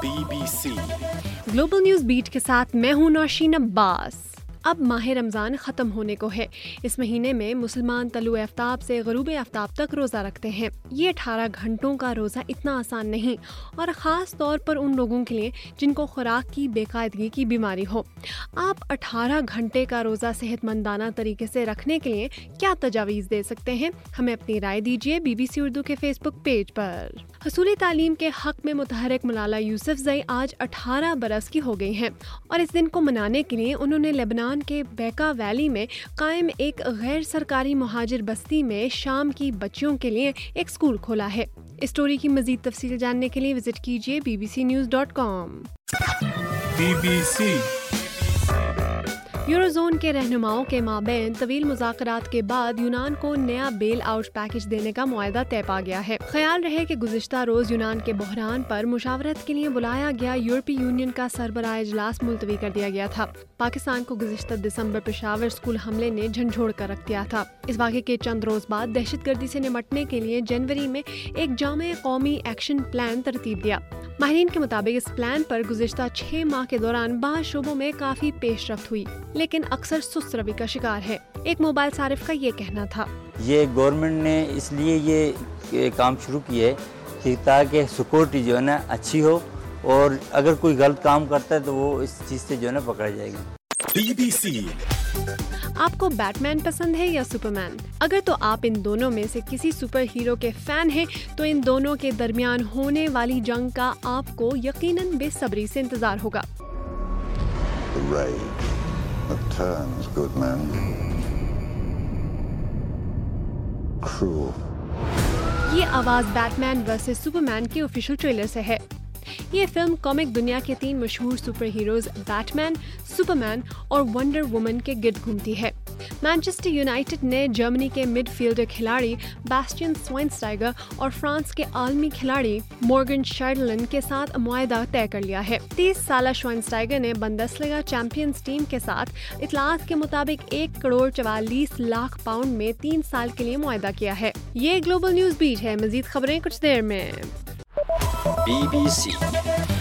BBC global news beat के साथ मैं हूं नौशीन अब्बास। अब माह रमज़ान ख़त्म होने को है। इस महीने में मुसलमान तलुए आफ्ताब से ग़ुरूब आफ्ताब तक रोज़ा रखते हैं। ये 18 घंटों का रोज़ा इतना आसान नहीं, और ख़ास तौर पर उन लोगों के लिए जिनको खुराक की बेकायदगी की बीमारी हो। आप 18 घंटे का रोज़ा सेहतमंदाना तरीके से रखने के लिए क्या तजावीज़ दे सकते हैं? हमें अपनी राय दीजिए BBC उर्दू के फेसबुक पेज पर। हसूली तालीम के हक़ में मुतहरिक मलाला यूसुफ़ज़ई आज 18 बरस की हो गई हैं, और इस दिन को मनाने के लिए उन्होंने लेबनान के बेका वैली में कायम एक गैर सरकारी मुहाजिर बस्ती में शाम की बच्चियों के लिए एक स्कूल खोला है। इस स्टोरी की मज़ीद तफसील जानने के लिए विजिट कीजिए bbcnews.com। BBC यूरोज़ोन के रहनुमाओं के माबैन तवील मुज़ाकरात के बाद यूनान को नया बेल आउट पैकेज देने का मुआहदा तय पा गया है। ख्याल रहे कि गुज़िश्ता रोज़ यूनान के बहरान पर मुशावरत के लिए बुलाया गया यूरोपीय यूनियन का सरबराह इजलास मुलतवी कर दिया गया था। पाकिस्तान को गुज़िश्ता दिसंबर पेशावर स्कूल हमले ने झंझोड़ कर रख दिया था। इस वाक़े के चंद रोज़ बाद दहशतगर्दी से निमटने के लिए जनवरी में एक जामे कौमी एक्शन प्लान तरतीब दिया। माहिरीन के मुताबिक इस प्लान पर गुज़िश्ता 6 माह के दौरान बाज़ शोबों में काफ़ी पेशरफ्त हुई, लेकिन अक्सर सुस्त रवि का शिकार है। एक मोबाइल सारिफ का ये कहना था, ये गवर्नमेंट ने इसलिए ये काम शुरू किया है कि ताकि सिक्योरिटी जो है ना अच्छी हो, और अगर कोई गलत काम करता है तो वो इस चीज़ से जो है ना पकड़ा जाएगा। BBC आपको बैटमैन पसंद है या सुपरमैन? अगर तो आप इन दोनों में से किसी सुपर हीरो के फैन हैं, तो इन दोनों के दरमियान होने वाली जंग का आपको यकीनन बेसब्री से इंतजार होगा। The rage that turns good men cruel. ये आवाज बैटमैन वर्सेस सुपरमैन के ऑफिशियल ट्रेलर से है। ये फिल्म कॉमिक दुनिया के 3 मशहूर सुपर हीरोज बैटमैन, सुपरमैन और वंडर वुमन के गिर्द घूमती है। मैनचेस्टर यूनाइटेड ने जर्मनी के मिडफील्डर खिलाड़ी बास्टियन श्वाइनस्टाइगर और फ्रांस के आलमी खिलाड़ी मॉर्गन शार्डलन के साथ मुआहदा तय कर लिया है। 30 साला श्वाइनस्टाइगर ने बुंदेसलीगा चैंपियंस टीम के साथ इतलात के मुताबिक 1 करोड़ 44 लाख पाउंड में 3 साल के लिए मुआहदा किया है। ये ग्लोबल न्यूज बीट है। मजीद खबरें कुछ देर में। BBC